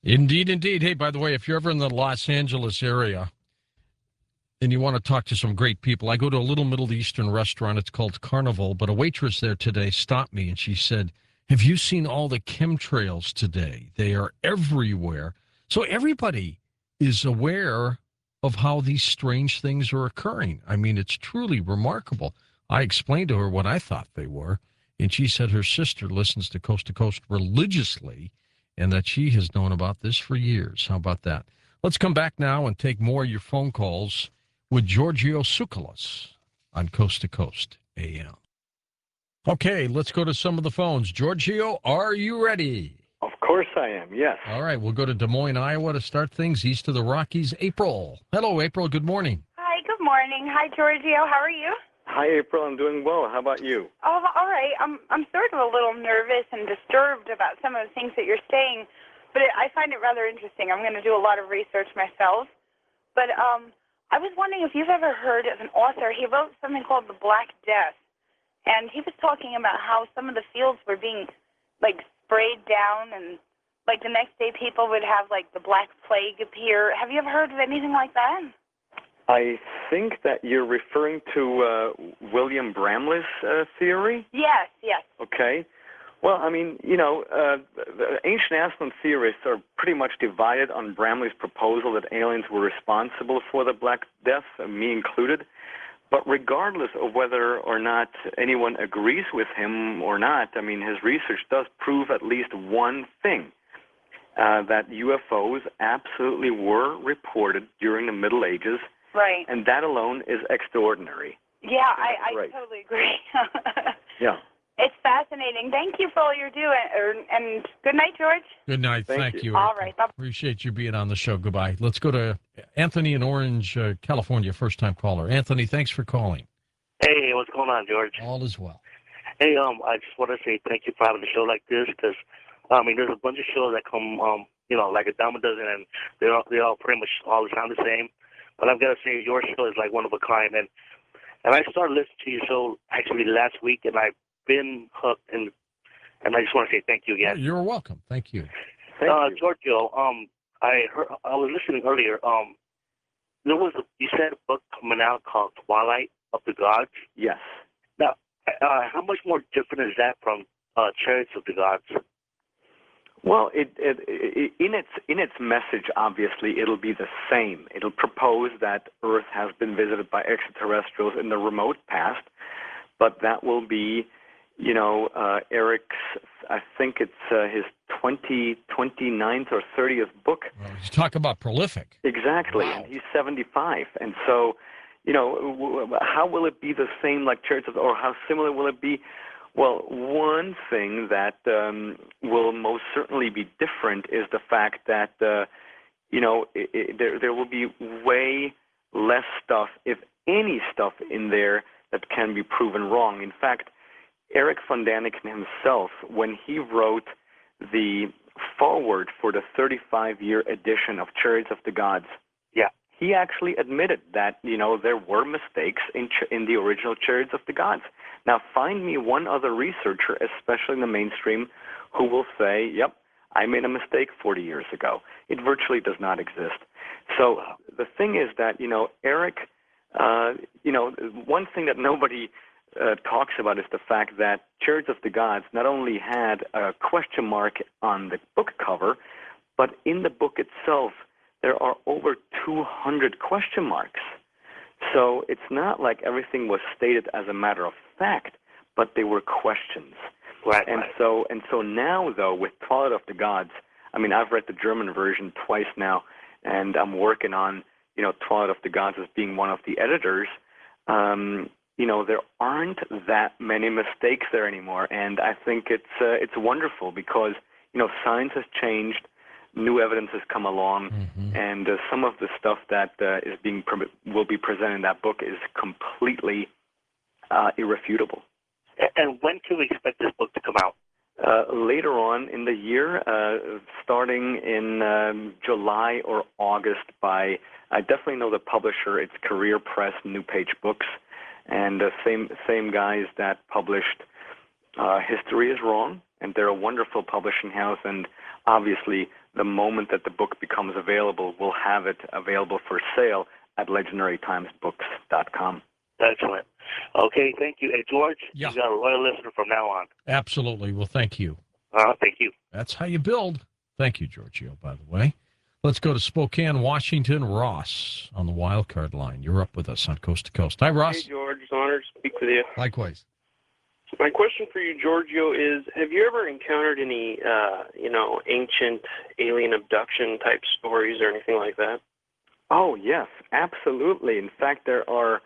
Indeed, indeed. Hey, by the way, if you're ever in the Los Angeles area and you want to talk to some great people, I go to a little Middle Eastern restaurant. It's called Carnival, but a waitress there today stopped me and she said, "Have you seen all the chemtrails today? They are everywhere." So everybody is aware of how these strange things are occurring. I mean, it's truly remarkable. I explained to her what I thought they were, and she said her sister listens to Coast religiously and that she has known about this for years. How about that? Let's come back now and take more of your phone calls with Giorgio Tsoukalos on Coast to Coast AM. Okay, let's go to some of the phones. Giorgio, are you ready? Of course I am, yes. All right, we'll go to Des Moines, Iowa to start things east of the Rockies. April. Hello, April. Good morning. Hi, good morning. Hi, Giorgio. How are you? Hi, April. I'm doing well. How about you? Oh, all right. I'm sort of a little nervous and disturbed about some of the things that you're saying, but I find it rather interesting. I'm going to do a lot of research myself. But I was wondering if you've ever heard of an author. He wrote something called The Black Death, and he was talking about how some of the fields were being, like, sprayed down, and, like, the next day people would have, like, the Black Plague appear. Have you ever heard of anything like that? I think that you're referring to William Bramley's theory? Yes, yes. Okay. Well, I mean, the ancient Aslan theorists are pretty much divided on Bramley's proposal that aliens were responsible for the Black Death, me included. But regardless of whether or not anyone agrees with him or not, I mean, his research does prove at least one thing, that UFOs absolutely were reported during the Middle Ages. Right. And that alone is extraordinary. Yeah, I totally agree. Yeah. It's fascinating. Thank you for all you're doing. And good night, George. Good night. Thank you. All right. Bye. Appreciate you being on the show. Goodbye. Let's go to Anthony in Orange, California, first-time caller. Anthony, thanks for calling. Hey, what's going on, George? All is well. Hey, I just want to say thank you for having a show like this, because, I mean, there's a bunch of shows that come, like a dime a dozen, and they all pretty much all sound the same. But I've got to say, your show is like one of a kind, and I started listening to your show actually last week, and I've been hooked, and I just want to say thank you again. You're welcome. Thank you. Thank you. Giorgio, I was listening earlier. You said a book coming out called Twilight of the Gods. Yes. Now, how much more different is that from Chariots of the Gods? Well, in its message, obviously, it'll be the same. It'll propose that Earth has been visited by extraterrestrials in the remote past, but that will be, Eric's, I think it's his 29th or 30th book. Well, you talk about prolific. Exactly, Wow. and he's 75, and so, how will it be the same like Chariots of, or how similar will it be? Well, one thing that will most certainly be different is the fact that, there will be way less stuff, if any stuff, in there that can be proven wrong. In fact, Eric von Daniken himself, when he wrote the foreword for the 35-year edition of Chariots of the Gods, he actually admitted that, there were mistakes in the original Chariots of the Gods. Now, find me one other researcher, especially in the mainstream, who will say, yep, I made a mistake 40 years ago. It virtually does not exist. So the thing is that, Eric, one thing that nobody talks about is the fact that Chariots of the Gods not only had a question mark on the book cover, but in the book itself, there are over 200 question marks. So it's not like everything was stated as a matter of fact, but they were questions. Right. And so now, though, with Twilight of the Gods, I mean, I've read the German version twice now, and I'm working on, Twilight of the Gods as being one of the editors. There aren't that many mistakes there anymore, and I think it's wonderful because, science has changed. New evidence has come along, and some of the stuff that will be presented in that book is completely irrefutable. And when can we expect this book to come out? Later on in the year, starting in July or August. I definitely know the publisher. It's Career Press, New Page Books, and the same guys that published History is Wrong, and they're a wonderful publishing house, and obviously the moment that the book becomes available, we'll have it available for sale at legendarytimesbooks.com. Excellent. Okay, thank you. Hey, George, Yeah. you got a loyal listener from now on. Absolutely. Well, thank you. Thank you. That's how you build. Thank you, Giorgio, by the way. Let's go to Spokane, Washington. Ross on the wild card line. You're up with us on Coast to Coast. Hi, Ross. Hey, George. It's an honor to speak with you. Likewise. My question for you, Giorgio, is have you ever encountered any, ancient alien abduction type stories or anything like that? Oh, yes, absolutely. In fact, there are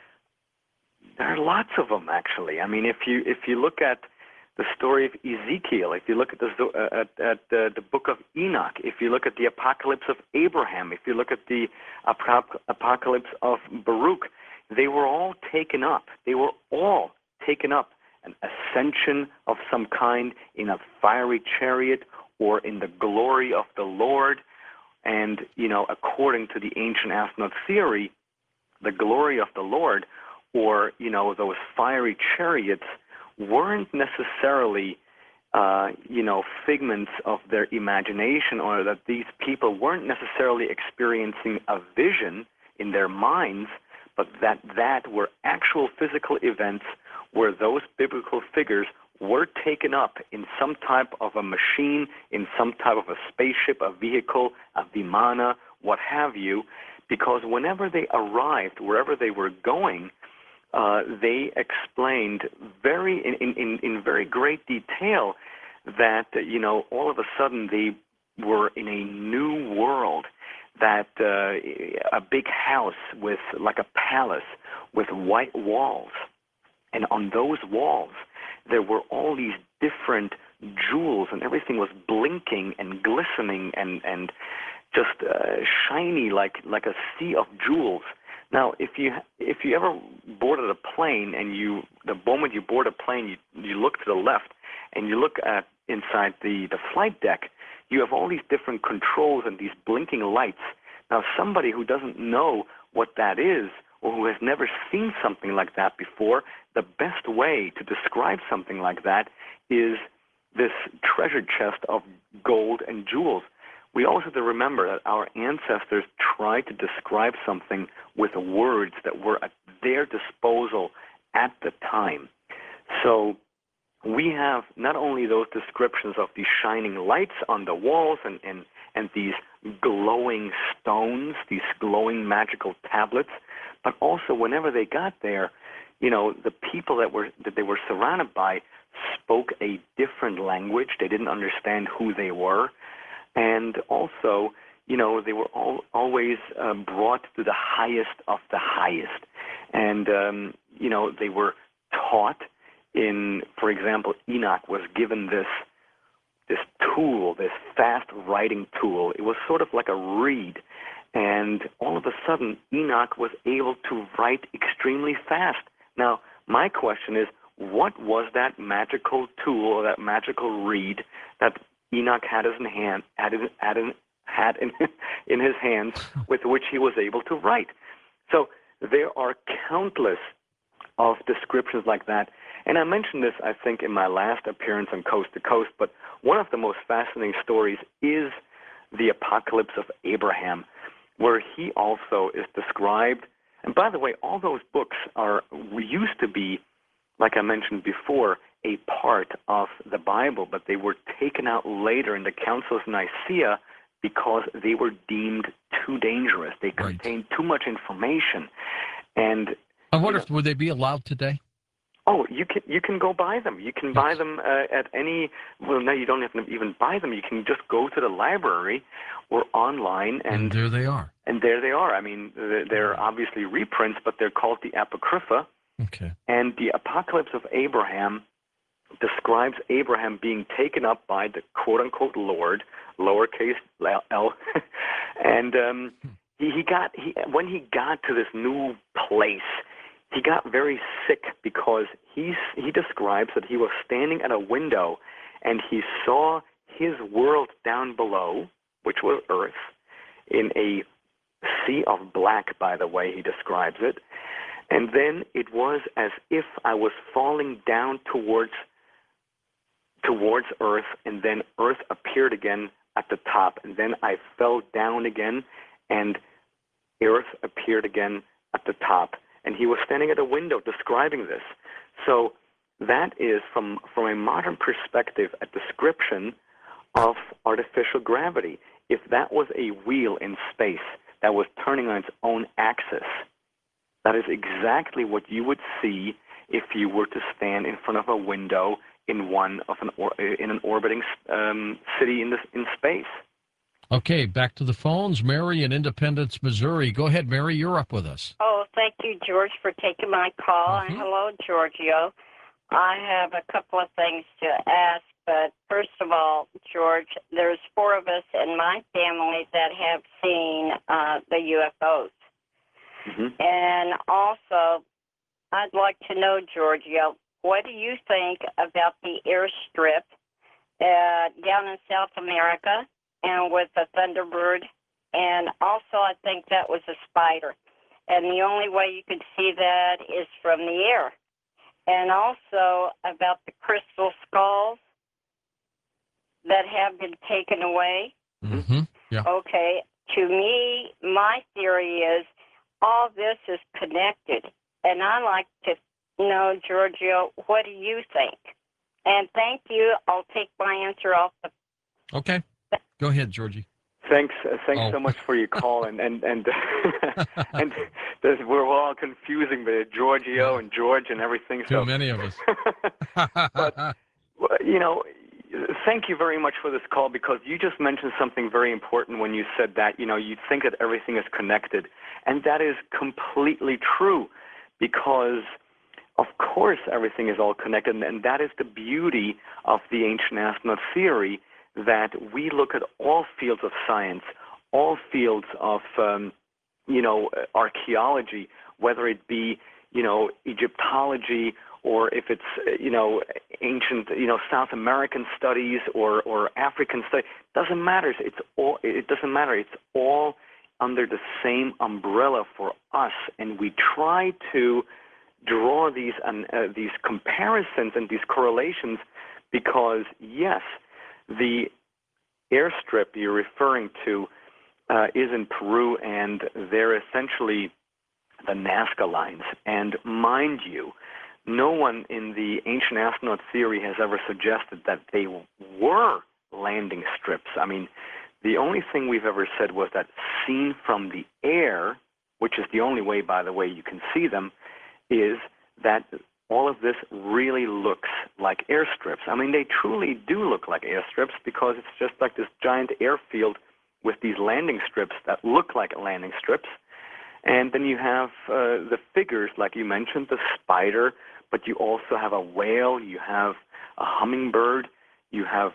lots of them, actually. I mean, if you look at the story of Ezekiel, if you look at the book of Enoch, if you look at the apocalypse of Abraham, if you look at the apocalypse of Baruch, they were all taken up. They were all taken up. An ascension of some kind in a fiery chariot or in the glory of the Lord. And, according to the ancient astronaut theory, the glory of the Lord or, those fiery chariots weren't necessarily, figments of their imagination, or that these people weren't necessarily experiencing a vision in their minds, but that were actual physical events where those biblical figures were taken up in some type of a machine, in some type of a spaceship, a vehicle, a vimana, what have you, because whenever they arrived, wherever they were going, they explained in very great detail that, all of a sudden they were in a new world, that a big house with, like a palace, with white walls. And on those walls, there were all these different jewels, and everything was blinking and glistening and just shiny like a sea of jewels. Now, if you ever boarded a plane, and the moment you board a plane, you look to the left and you look at inside the flight deck, you have all these different controls and these blinking lights. Now, somebody who doesn't know what that is, or who has never seen something like that before, the best way to describe something like that is this treasure chest of gold and jewels. We also have to remember that our ancestors tried to describe something with words that were at their disposal at the time. So we have not only those descriptions of these shining lights on the walls and these glowing stones, these glowing magical tablets, but also whenever they got there, the people that they were surrounded by spoke a different language. They didn't understand who they were. And also, they were always brought to the highest of the highest. And, they were taught for example, Enoch was given this tool, this fast writing tool. It was sort of like a reed. And all of a sudden, Enoch was able to write extremely fast. Now, my question is, what was that magical tool or that magical reed that Enoch had in his hands with which he was able to write? So there are countless of descriptions like that. And I mentioned this, I think, in my last appearance on Coast to Coast, but one of the most fascinating stories is the apocalypse of Abraham, where he also is described. And by the way, all those books used to be, like I mentioned before, a part of the Bible, but they were taken out later in the Council of Nicaea because they were deemed too dangerous. They contained too much information. And I wonder if would they be allowed today? Oh, you can go buy them. You can buy them at any. Well, no, you don't have to even buy them. You can just go to the library or online, and there they are. And there they are. I mean, they're obviously reprints, but they're called the Apocrypha. Okay. And the Apocalypse of Abraham describes Abraham being taken up by the quote-unquote Lord, lowercase l, and when he got to this new place, he got very sick because he describes that he was standing at a window and he saw his world down below, which was Earth, in a sea of black, by the way he describes it. And then it was as if I was falling down towards Earth, and then Earth appeared again at the top, and then I fell down again, and Earth appeared again at the top. And he was standing at a window describing this. So that is, from a modern perspective, a description of artificial gravity. If that was a wheel in space that was turning on its own axis, that is exactly what you would see if you were to stand in front of a window in an orbiting city in space. Okay, back to the phones. Mary in Independence, Missouri. Go ahead, Mary. You're up with us. Oh, thank you, George, for taking my call. And hello, Giorgio. I have a couple of things to ask, but first of all, George, there's 4 of us in my family that have seen the UFOs. Mm-hmm. And also, I'd like to know, Giorgio, what do you think about the airstrip down in South America and with the Thunderbird? And also, I think that was a spider. And the only way you could see that is from the air. And also about the crystal skulls that have been taken away. Mm-hmm. Yeah. Okay. To me, my theory is all this is connected. And I like to know, Giorgio, what do you think? And thank you. I'll take my answer off the... Okay. Go ahead, Georgie. Thanks so much for your call, and we're all confusing the Giorgio and George and everything. Too many of us. But thank you very much for this call, because you just mentioned something very important when you said that you think that everything is connected, and that is completely true, because of course everything is all connected, and that is the beauty of the ancient astronaut theory, that we look at all fields of science, all fields of, archaeology, whether it be, Egyptology, or if it's, ancient, South American studies or African studies. Doesn't matter. It doesn't matter. It's all under the same umbrella for us, and we try to draw these comparisons and these correlations, because yes, the airstrip you're referring to is in Peru, and they're essentially the Nazca lines. And mind you, no one in the ancient astronaut theory has ever suggested that they were landing strips. I mean, the only thing we've ever said was that seen from the air, which is the only way, by the way, you can see them, is that all of this really looks like airstrips. I mean, they truly do look like airstrips, because it's just like this giant airfield with these landing strips that look like landing strips. And then you have the figures, like you mentioned, the spider, but you also have a whale, you have a hummingbird, you have,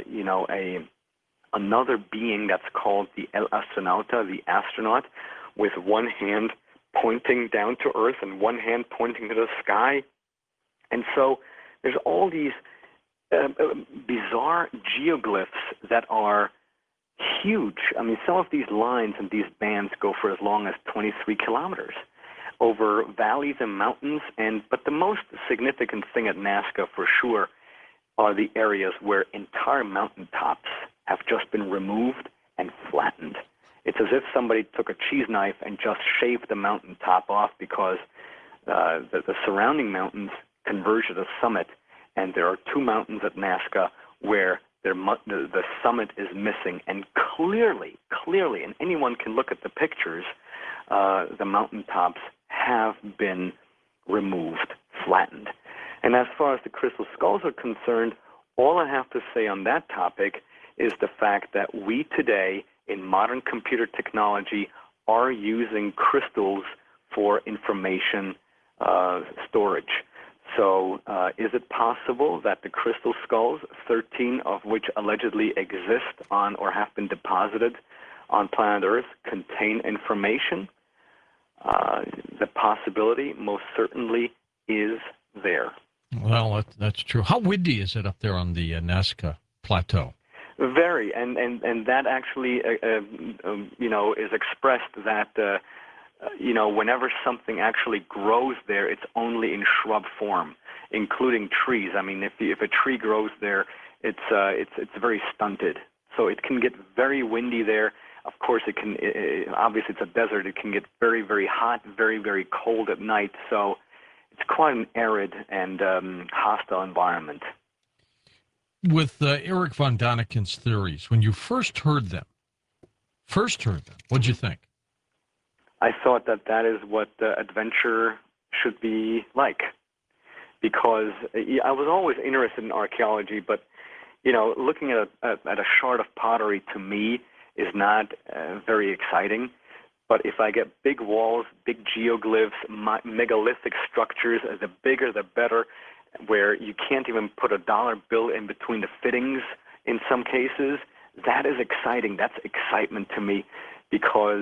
another being that's called the El Astronauta, the astronaut, with one hand pointing down to Earth and one hand pointing to the sky. And so there's all these bizarre geoglyphs that are huge. I mean, some of these lines and these bands go for as long as 23 kilometers over valleys and mountains. But the most significant thing at Nazca, for sure, are the areas where entire mountaintops have just been removed and flattened. It's as if somebody took a cheese knife and just shaved the mountaintop off, because the surrounding mountains converge at a summit, and there are 2 mountains at Nazca where the summit is missing, and clearly, and anyone can look at the pictures, the mountaintops have been removed, flattened. And as far as the crystal skulls are concerned, all I have to say on that topic is the fact that we today, in modern computer technology, are using crystals for information storage. So is it possible that the crystal skulls, 13 of which allegedly exist on or have been deposited on planet Earth, contain information? The possibility most certainly is there. Well, that's true. How windy is it up there on the Nazca Plateau? Very, and that actually, is expressed that, whenever something actually grows there, it's only in shrub form, including trees. I mean, if a tree grows there, it's very stunted. So it can get very windy there. Of course, obviously it's a desert. It can get very, very hot, very, very cold at night. So it's quite an arid and hostile environment. With Eric von Daniken's theories, when you first heard them, what'd you think? I thought that is what adventure should be like, because I was always interested in archaeology, but looking at a shard of pottery to me is not very exciting. But if I get big walls, big geoglyphs, megalithic structures, the bigger the better, where you can't even put a dollar bill in between the fittings in some cases, that is exciting. That's excitement to me, because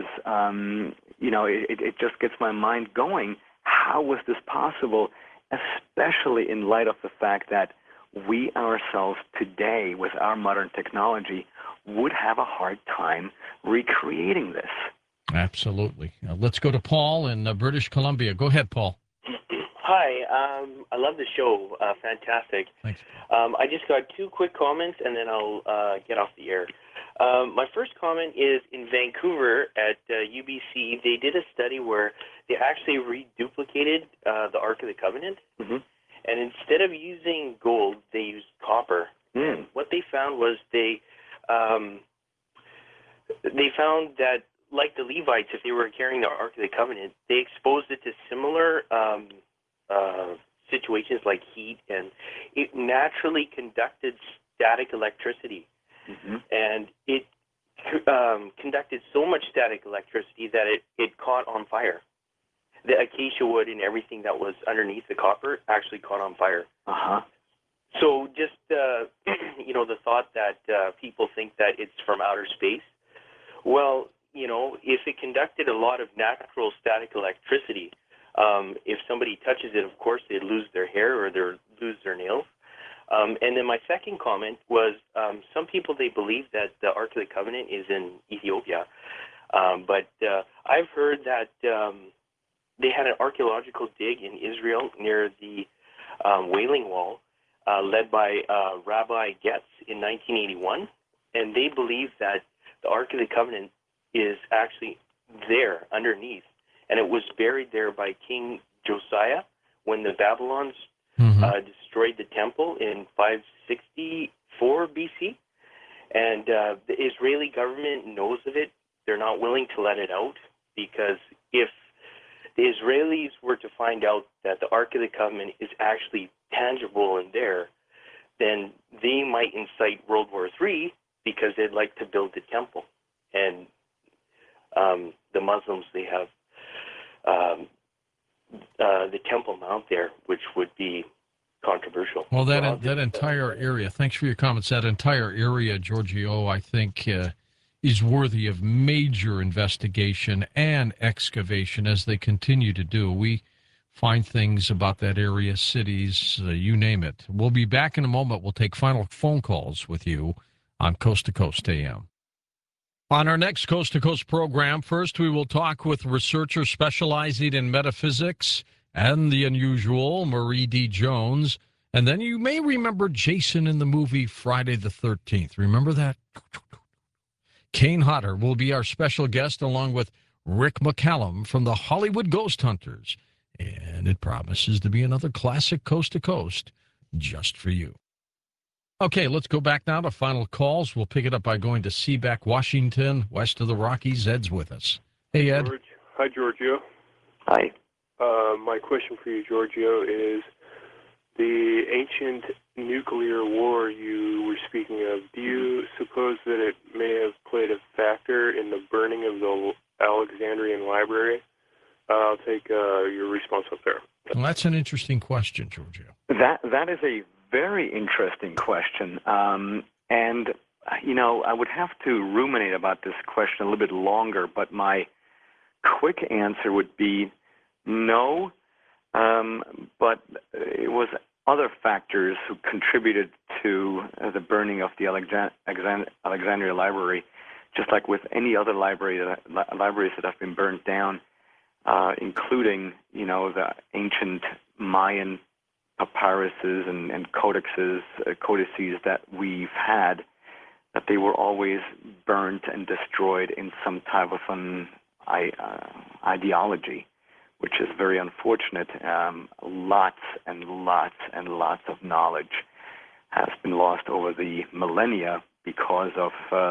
it just gets my mind going. How was this possible, especially in light of the fact that we ourselves today, with our modern technology, would have a hard time recreating this? Absolutely. Let's go to Paul in British Columbia. Go ahead, Paul. Hi. I love the show. Fantastic. Thanks. I just got two quick comments, and then I'll get off the air. My first comment is in Vancouver at UBC. They did a study where they actually reduplicated the Ark of the Covenant, mm-hmm. and instead of using gold, they used copper. And what they found was they found that, like the Levites, if they were carrying the Ark of the Covenant, they exposed it to similar situations like heat, and it naturally conducted static electricity. Mm-hmm. And it conducted so much static electricity that it caught on fire. The acacia wood and everything that was underneath the copper actually caught on fire. Uh-huh. So just, the thought that people think that it's from outer space. Well, if it conducted a lot of natural static electricity, if somebody touches it, of course, they'd lose their hair or they'd lose their nails. And then my second comment was some people, they believe that the Ark of the Covenant is in Ethiopia. But I've heard that they had an archaeological dig in Israel near the Wailing Wall, led by Rabbi Getz in 1981. And they believe that the Ark of the Covenant is actually there underneath. And it was buried there by King Josiah when the Babylons destroyed the temple in 564 BC. And the Israeli government knows of it. They're not willing to let it out, because if the Israelis were to find out that the Ark of the Covenant is actually tangible in there, then they might incite World War III, because they'd like to build the temple. And the Muslims, they have the Temple Mount there, which would be controversial. Well, that entire area, thanks for your comments, that entire area, Giorgio, I think is worthy of major investigation and excavation, as they continue to do. We find things about that area, cities, you name it. We'll be back in a moment. We'll take final phone calls with you on Coast to Coast AM. On our next Coast to Coast program, first we will talk with researcher specializing in metaphysics and the unusual, Marie D. Jones. And then you may remember Jason in the movie Friday the 13th. Remember that? Kane Hodder will be our special guest, along with Rick McCallum from the Hollywood Ghost Hunters. And it promises to be another classic Coast to Coast just for you. Okay, let's go back now to final calls. We'll pick it up by going to Seaback, Washington, west of the Rockies. Ed's with us. Hey, Ed. Hi, Giorgio. Hi. My question for you, Giorgio, is the ancient nuclear war you were speaking of, do you suppose that it may have played a factor in the burning of the Alexandrian library? I'll take your response up there. Well, that's an interesting question, Giorgio. That is a very interesting question. And, I would have to ruminate about this question a little bit longer, but my quick answer would be no, but it was other factors who contributed to the burning of the Alexandria Library, just like with any other libraries that have been burnt down, including, the ancient Mayan papyruses and codices that we've had. that they were always burnt and destroyed in some type of an ideology, which is very unfortunate. Lots and lots and lots of knowledge has been lost over the millennia because of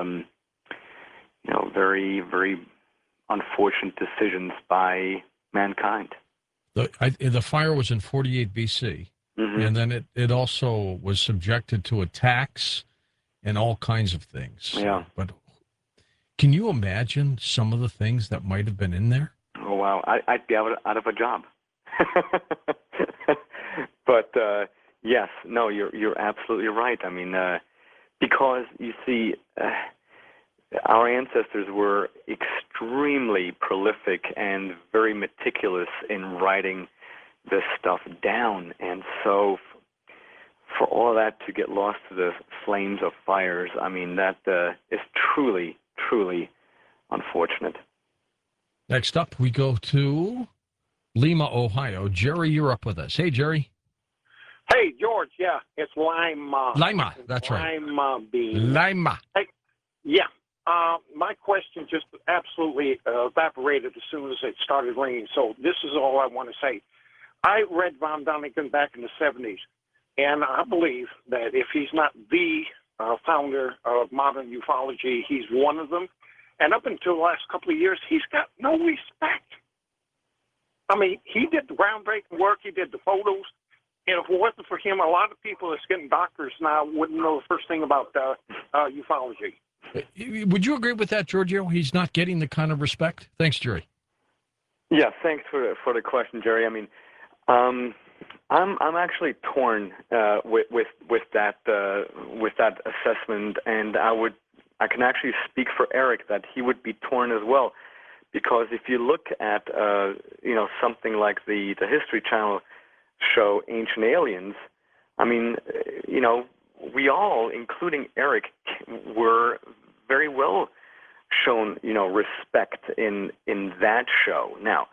very, very unfortunate decisions by mankind. The fire was in 48 BC, and then it also was subjected to attacks and all kinds of things. Yeah. But can you imagine some of the things that might have been in there? Oh, wow. I'd be out of a job. But, yes, no, you're absolutely right. I mean, because, you see, our ancestors were extremely prolific and very meticulous in writing this stuff down. And so for all that to get lost to the flames of fires, I mean, that is truly, truly unfortunate. Next up, we go to Lima, Ohio. Jerry, you're up with us. Hey, Jerry. Hey, George. Yeah, it's Lima. Lima, that's right. Lima bean. Lima. Hey, yeah. My question just absolutely evaporated as soon as it started ringing. So this is all I want to say. I read von Däniken back in the 70s, and I believe that if he's not the founder of modern ufology, he's one of them. And up until the last couple of years, he's got no respect. I mean, he did the groundbreaking work. He did the photos. And if it wasn't for him, a lot of people that's getting doctors now wouldn't know the first thing about ufology. Would you agree with that, Giorgio? He's not getting the kind of respect? Thanks, Jerry. Yeah, thanks for the question, Jerry. I mean, I'm actually torn with that assessment, and I can actually speak for Eric that he would be torn as well, because if you look at something like the History Channel show Ancient Aliens, I mean, we all, including Eric, were very well shown, respect in that show. Now,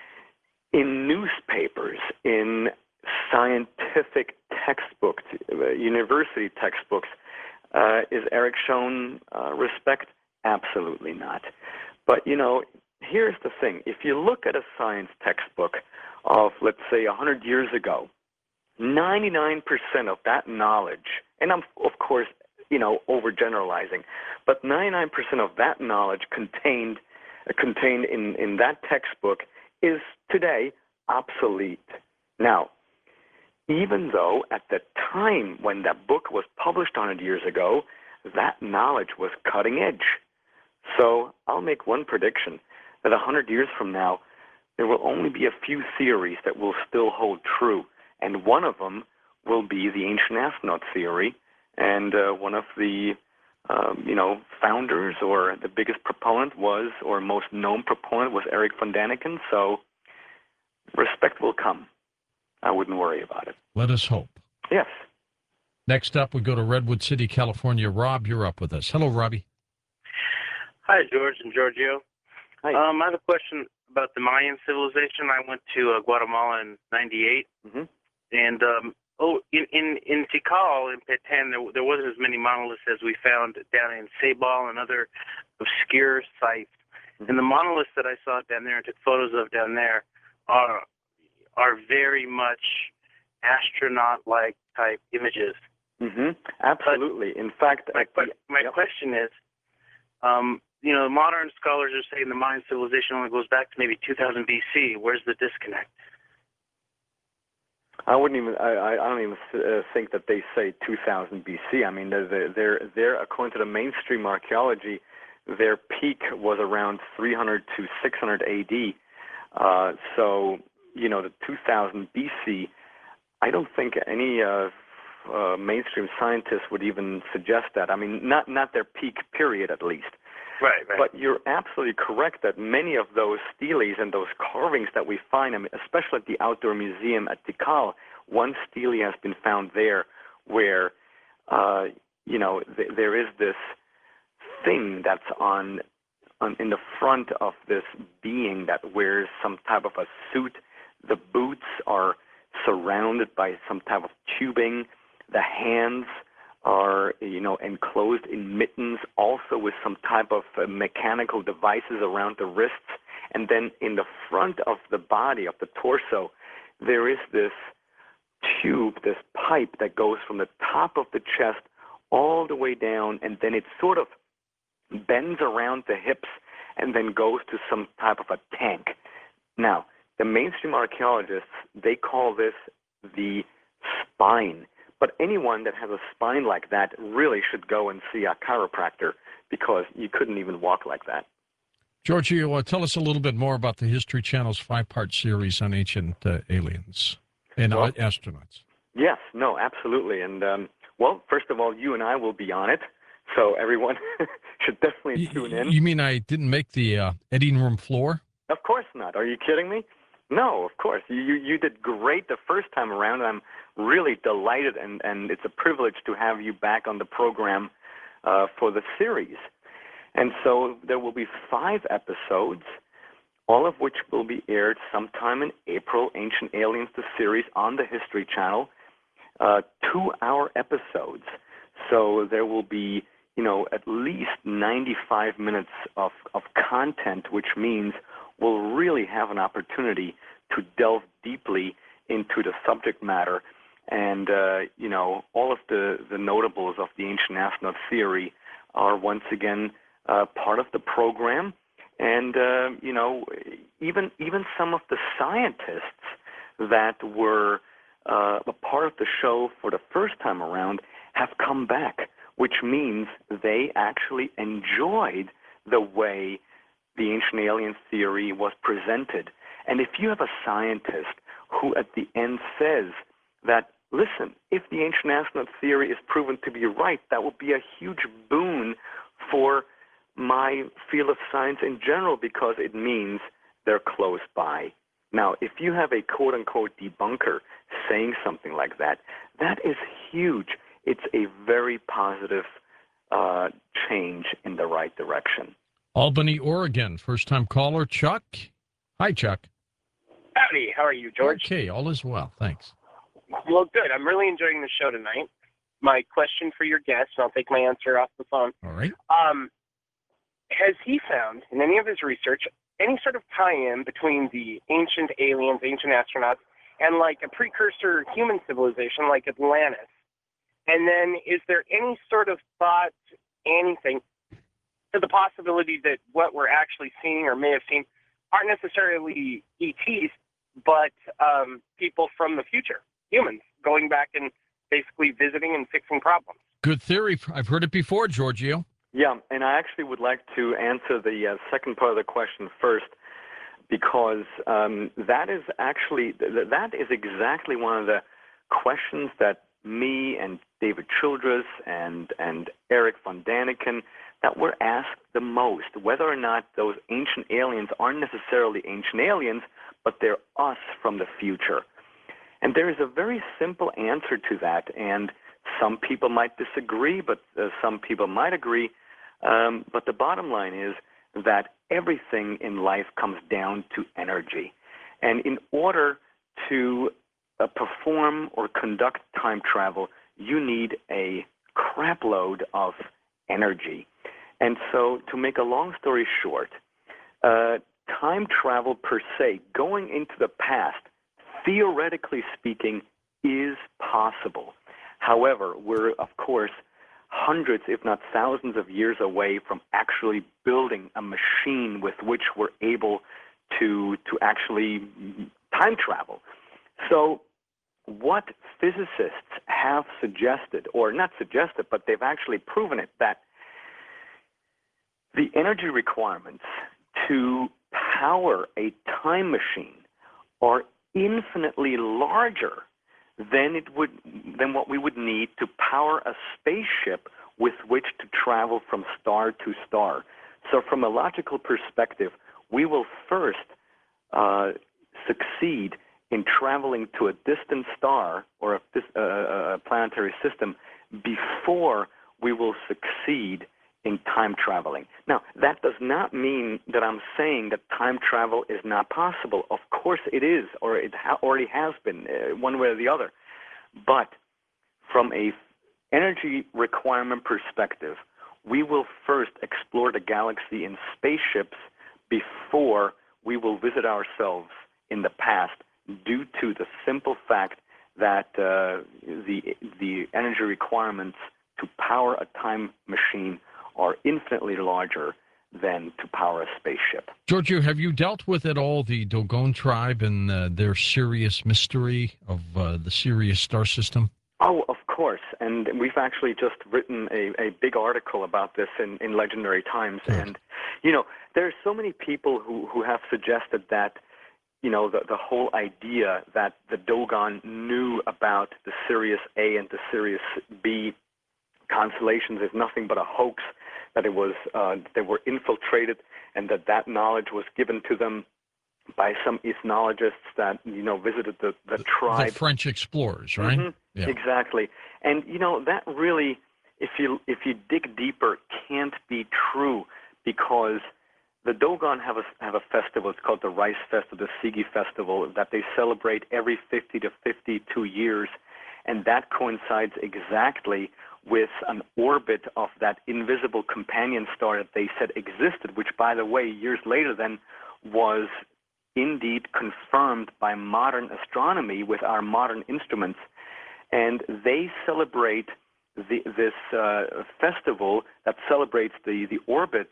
in newspapers, in scientific textbooks, university textbooks, is Eric shown respect? Absolutely not. But, here's the thing. If you look at a science textbook of, let's say, 100 years ago, 99% of that knowledge, and I'm, of course, overgeneralizing, but 99% of that knowledge contained in that textbook is today obsolete. Now, even though at the time when that book was published 100 years ago, that knowledge was cutting edge. So I'll make one prediction, that 100 years from now, there will only be a few theories that will still hold true, and one of them will be the ancient astronaut theory, and one of the founders or the biggest proponent was, or most known proponent was Eric von Däniken, so respect will come. I wouldn't worry about it. Let us hope. Yes. Next up, we go to Redwood City, California. Rob, you're up with us. Hello, Robbie. Hi, George and Giorgio. Hi. I have a question about the Mayan civilization. I went to Guatemala in '98, and in Tikal, in Petén, there wasn't as many monoliths as we found down in Ceibal and other obscure sites. And the monoliths that I saw down there and took photos of down there are very much astronaut-like type images. Absolutely. But in fact, my question is, modern scholars are saying the Mayan civilization only goes back to maybe 2000 BC. Where's the disconnect? I don't even think that they say 2000 BC. I mean, they're according to the mainstream archaeology, their peak was around 300 to 600 AD. So, the 2000 BC, I don't think any mainstream scientists would even suggest that. I mean, not their peak period, at least. Right. But you're absolutely correct that many of those steles and those carvings that we find, I mean, especially at the Outdoor Museum at Tikal, one stele has been found there where, there is this thing that's in the front of this being that wears some type of a suit. The boots are surrounded by some type of tubing. The hands are, enclosed in mittens, also with some type of mechanical devices around the wrists. And then in the front of the body, of the torso, there is this tube, this pipe that goes from the top of the chest all the way down, and then it sort of bends around the hips and then goes to some type of a tank. Now, the mainstream archaeologists, they call this the spine. But anyone that has a spine like that really should go and see a chiropractor, because you couldn't even walk like that. Giorgio, tell us a little bit more about the History Channel's 5-part series on ancient aliens and astronauts. Yes, no, absolutely. And, well, first of all, you and I will be on it, so everyone should definitely tune in. You mean I didn't make the editing room floor? Of course not. Are you kidding me? No, of course. You did great the first time around. I'm really delighted, and it's a privilege to have you back on the program for the series. And so there will be 5 episodes, all of which will be aired sometime in April, Ancient Aliens, the series on the History Channel, 2-hour episodes. So there will be, at least 95 minutes of content, which means we'll really have an opportunity to delve deeply into the subject matter. And, all of the notables of the ancient astronaut theory are once again part of the program. And, even some of the scientists that were a part of the show for the first time around have come back, which means they actually enjoyed the way the ancient alien theory was presented. And if you have a scientist who at the end says that, listen, if the ancient astronaut theory is proven to be right, that would be a huge boon for my field of science in general, because it means they're close by. Now, if you have a quote-unquote debunker saying something like that, that is huge. It's a very positive change in the right direction. Albany, Oregon. First-time caller, Chuck. Hi, Chuck. Howdy. How are you, George? Okay, all is well. Thanks. Well, good. I'm really enjoying the show tonight. My question for your guest, and I'll take my answer off the phone. All right. Has he found, in any of his research, any sort of tie-in between the ancient aliens, ancient astronauts, and like a precursor human civilization like Atlantis? And then is there any sort of thought, anything, to the possibility that what we're actually seeing or may have seen aren't necessarily ETs, but people from the future, humans, going back and basically visiting and fixing problems? Good theory. I've heard it before, Giorgio. Yeah, and I actually would like to answer the second part of the question first, because that is exactly one of the questions that me and David Childress and Eric von Daniken, that we're asked the most, whether or not those ancient aliens aren't necessarily ancient aliens, but they're us from the future. And there is a very simple answer to that, and some people might disagree, but some people might agree. But the bottom line is that everything in life comes down to energy. And in order to perform or conduct time travel, you need a crap load of energy. And so, to make a long story short, time travel per se, going into the past, theoretically speaking, is possible. However, we're, of course, hundreds, if not thousands of years away from actually building a machine with which we're able to actually time travel. So what physicists have suggested, or not suggested, but they've actually proven it, that the energy requirements to power a time machine are infinitely larger than what we would need to power a spaceship with which to travel from star to star. So from a logical perspective, we will first succeed in traveling to a distant star or a planetary system before we will succeed in time traveling. Now, that does not mean that I'm saying that time travel is not possible. Of course it is, or it already has been, one way or the other. But from a energy requirement perspective, we will first explore the galaxy in spaceships before we will visit ourselves in the past, due to the simple fact that the energy requirements to power a time machine are infinitely larger than to power a spaceship. Giorgio, have you dealt with at all the Dogon tribe and their Sirius mystery of the Sirius star system? Oh, of course. And we've actually just written a big article about this in Legendary Times. Good. And, there are so many people who have suggested that, the whole idea that the Dogon knew about the Sirius A and the Sirius B constellations is nothing but a hoax, that it was they were infiltrated, and that knowledge was given to them by some ethnologists that visited the tribe. The French explorers, right? Mm-hmm. Yeah. Exactly. And that really, if you dig deeper, can't be true, because the Dogon have a festival. It's called the Rice Festival, the Sigi Festival, that they celebrate every 50 to 52 years, and that coincides exactly with an orbit of that invisible companion star that they said existed, which, by the way, years later then was indeed confirmed by modern astronomy with our modern instruments. And they celebrate this festival that celebrates the orbit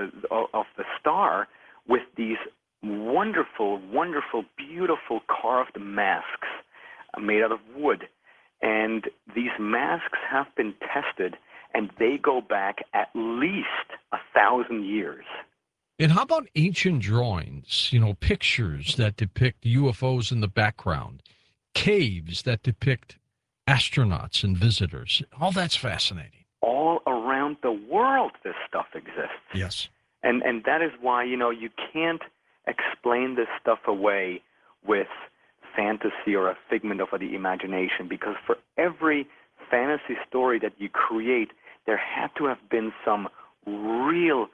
of the star with these wonderful, wonderful, beautiful carved masks made out of wood. And these masks have been tested, and they go back at least 1,000 years. And how about ancient drawings, pictures that depict UFOs in the background, caves that depict astronauts and visitors? All that's fascinating. All around the world, this stuff exists. Yes. And that is why, you can't explain this stuff away with fantasy or a figment of the imagination, because for every fantasy story that you create, there had to have been some real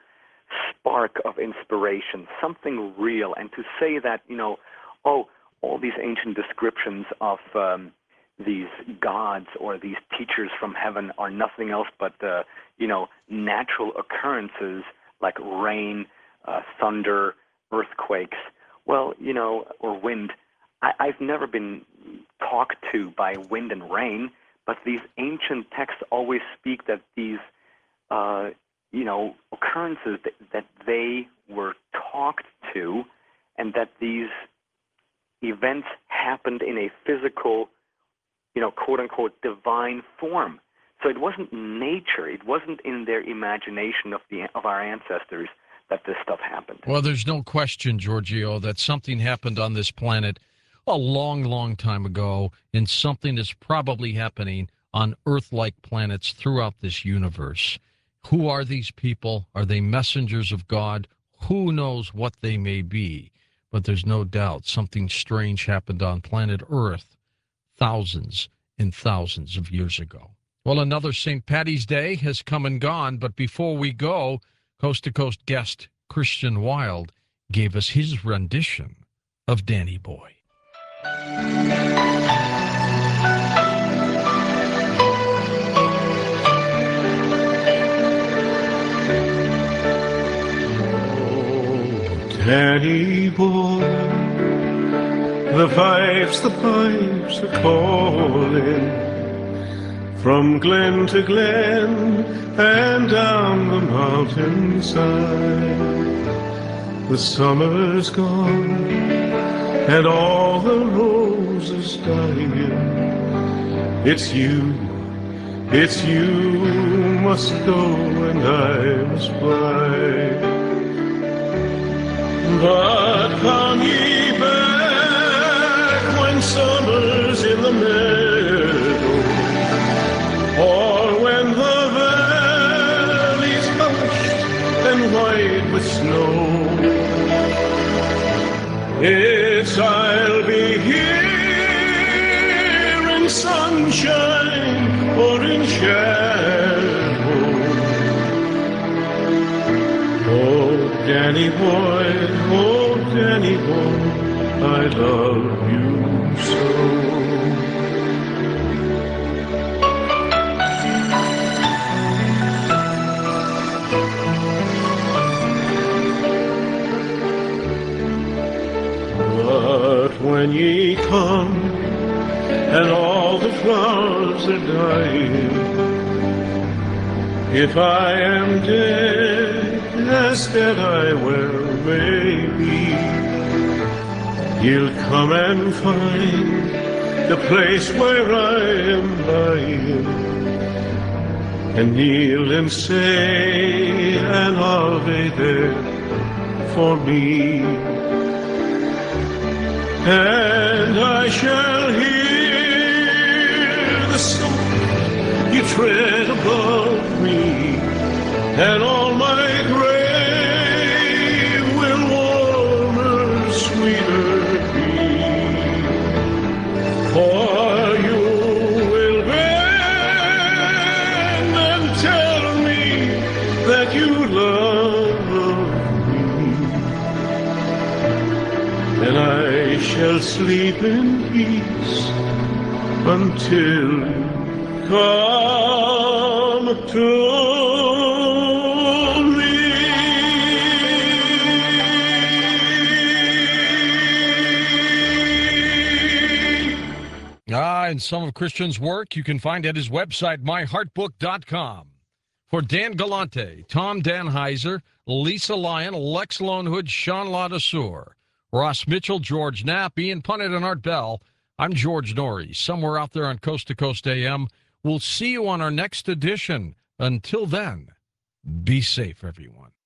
spark of inspiration, something real. And to say that, all these ancient descriptions of these gods or these teachers from heaven are nothing else but, natural occurrences like rain, thunder, earthquakes, or wind. I've never been talked to by wind and rain, but these ancient texts always speak that these, occurrences that they were talked to, and that these events happened in a physical, quote-unquote, divine form. So it wasn't nature. It wasn't in their imagination of our ancestors that this stuff happened. Well, there's no question, Giorgio, that something happened on this planet a long, long time ago, and something is probably happening on Earth-like planets throughout this universe. Who are these people? Are they messengers of God? Who knows what they may be? But there's no doubt something strange happened on planet Earth thousands and thousands of years ago. Well, another St. Paddy's Day has come and gone, but before we go, Coast to Coast guest Christian Wilde gave us his rendition of Danny Boy. Danny boy, the pipes are calling from glen to glen and down the mountainside. The summer's gone and all the roses dying. It's you must go and I must fly. But come ye back when summer's in the meadow, or when the valley's hushed and white with snow. I'll be here in sunshine or in shadow. Oh, Danny boy, I love you so. come, and all the flowers are dying. If I am dead, as dead I well may be, he'll come and find the place where I am lying, and kneel and say an Ave there for me. And I shall hear the song you tread above me, and all my grave will warmer, sweeter be. For you will bend and tell me that you love me, and I shall sleep in peace until you come to me. And some of Christian's work you can find at his website, myheartbook.com. For Dan Galante, Tom Danheiser, Lisa Lyon, Lex Lonehood, Sean Ladesseur, Ross Mitchell, George Knapp, Ian Punnett, and Art Bell, I'm George Norrie, somewhere out there on Coast to Coast AM. We'll see you on our next edition. Until then, be safe, everyone.